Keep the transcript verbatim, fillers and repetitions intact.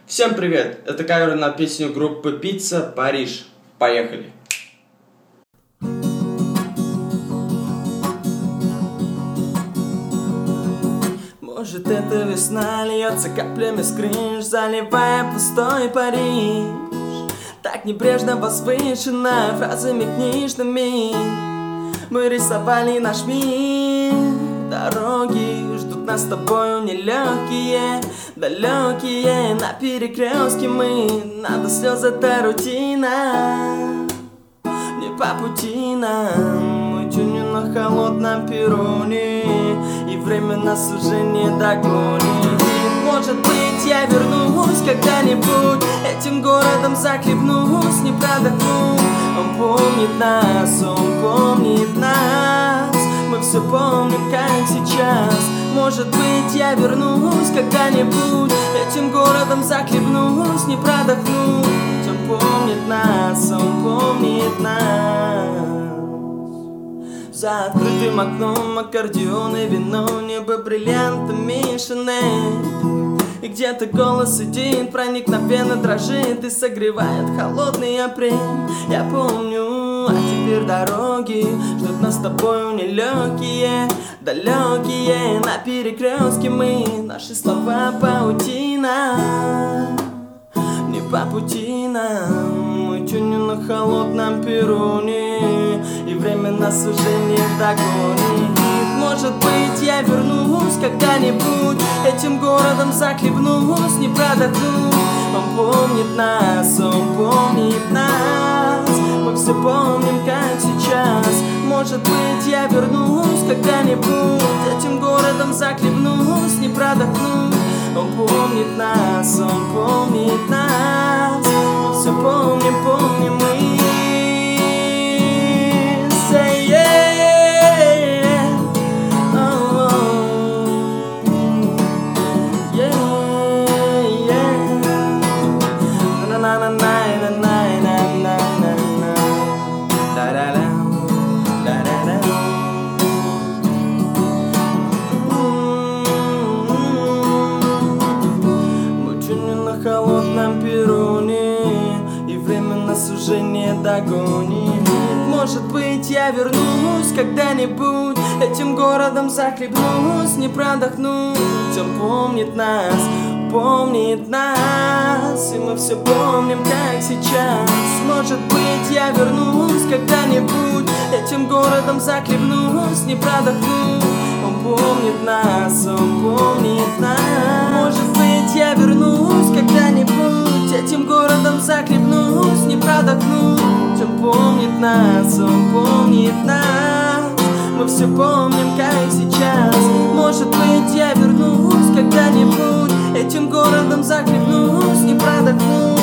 Всем привет! Это кавер на песню группы Пицца «Париж». Поехали! Может, это весна льется каплями с крыш, заливая пустой Париж. Так небрежно возвышена фразами книжными мы рисовали наш мир. Дороги ждут нас с тобою нелегкие, далекие. На перекрестке мы, надо слезы, это рутина. Не по пути нам, мы тюню на холодном перроне, и время нас уже не догонит. Может быть, я вернусь когда-нибудь, этим городом захлебнусь, не продохну. Он помнит нас, он помнит нас, мы все помним, как сейчас. Может быть, я вернусь когда-нибудь, этим городом захлебнусь, не продохну. Он помнит нас, он помнит нас. За открытым окном аккордеон и вино, небо бриллиантами Шанель. И где-то голос сидит, проникновенно дрожит и согревает холодный апрель. Я помню, а теперь дороги ждут нас с тобою нелегкие, далекие. На перекрестке мы, наши слова паутина. Не по пути нам, мы тюнем на холодном перроне, и время нас уже не догонит. Может быть, я вернусь когда-нибудь, этим городом захлебнусь, не продохну. Он помнит нас, он помнит нас, мы все помним, как сейчас. Может быть, я вернусь когда-нибудь, этим городом захлебнусь, не продохну. Он помнит нас, он помнит нас, мы все помним, помним мы. Say yeah, oh, oh. Yeah, yeah. Na na na na na na na na na na. Da da da, da da da. На холодном перроне, и время нас уже не догонит. Может быть, я вернусь когда-нибудь, этим городом захлебнусь, не продохнуть. Он помнит нас, помнит нас, и мы все помним, как сейчас. Может быть, я вернусь когда-нибудь, этим городом захлебнусь, не продохнуть. Он помнит нас, он помнит нас. Может быть, я вернусь когда-нибудь, этим городом захлебнусь, не продохнуть. Он помнит нас, он помнит нас, мы все помним, как сейчас. Может быть, я вернусь когда-нибудь, этим городом захлебнусь, не продохнуть.